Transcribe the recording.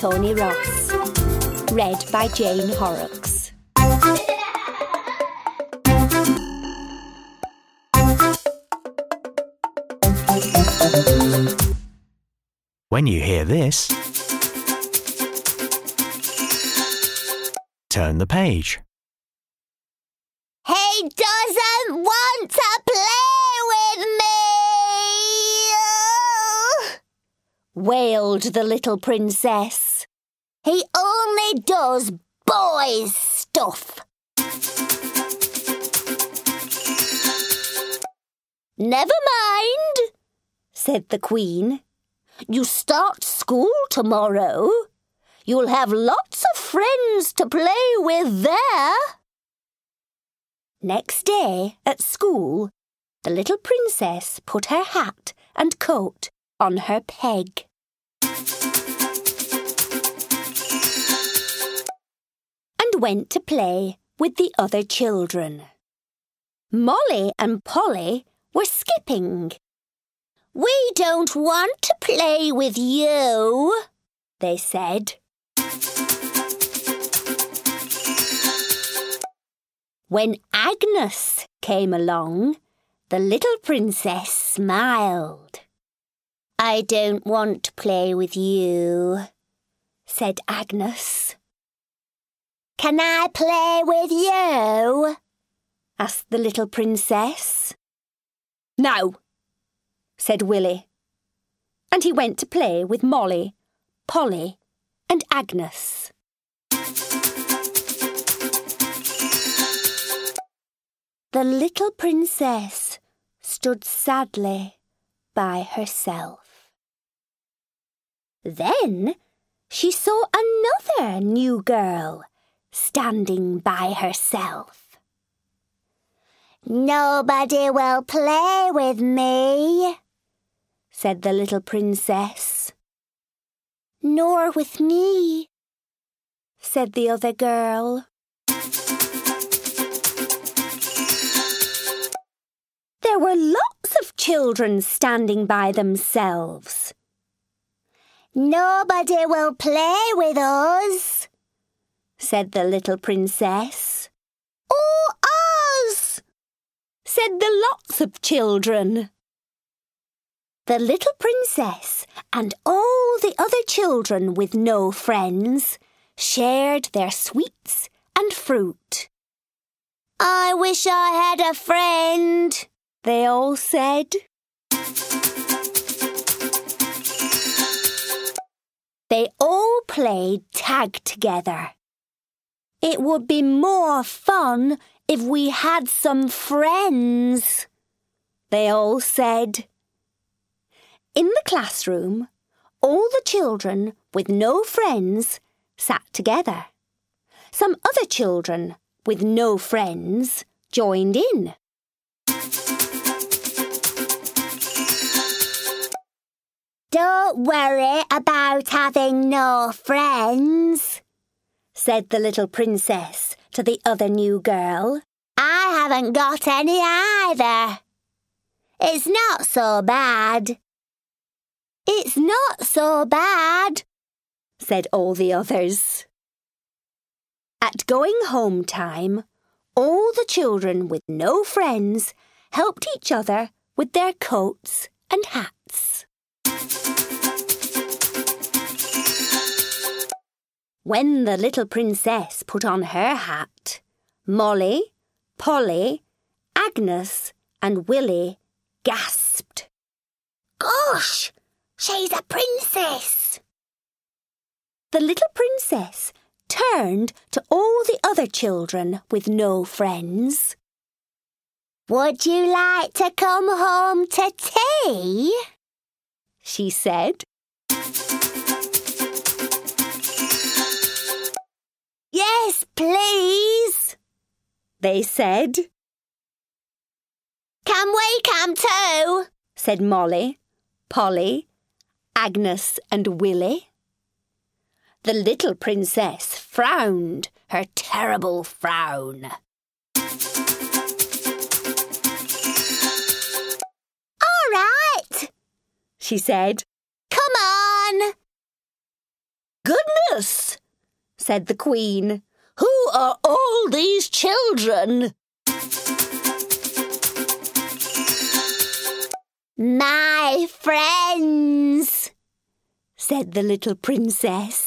Tony Ross. Read by Jane Horrocks. When you hear this, turn the page. He doesn't want to play with me! Wailed the little princess. He only does boys' stuff. Never mind, said the Queen. You start school tomorrow. You'll have lots of friends to play with there. Next day, at school, the little princess put her hat and coat on her peg. And went to play with the other children. Molly and Polly were skipping. We don't want to play with you, they said. When Agnes came along, the little princess smiled. I don't want to play with you, said Agnes. Can I play with you? Asked the little princess. No, said Willie, and he went to play with Molly, Polly, and Agnes. The little princess stood sadly by herself. Then she saw another new girl standing by herself. Nobody will play with me, said the little princess. Nor with me, said the other girl. There were lots of children standing by themselves. Nobody will play with us, said the little princess. Or us, said the lots of children. The little princess and all the other children with no friends shared their sweets and fruit. I wish I had a friend, they all said. They all played tag together. It would be more fun if we had some friends, they all said. In the classroom, all the children with no friends sat together. Some other children with no friends joined in. Don't worry about having no friends, said the little princess to the other new girl. I haven't got any either. It's not so bad. It's not so bad, said all the others. At going home time, all the children with no friends helped each other with their coats and hats. When the little princess put on her hat, Molly, Polly, Agnes and Willie gasped. Gosh, she's a princess! The little princess turned to all the other children with no friends. Would you like to come home to tea? She said. Yes, please, they said. Can we come too? Said Molly, Polly, Agnes and Willie. The little princess frowned her terrible frown. All right, she said. Come on. Goodness said the Queen. "Who are all these children?" "My friends," said the little princess.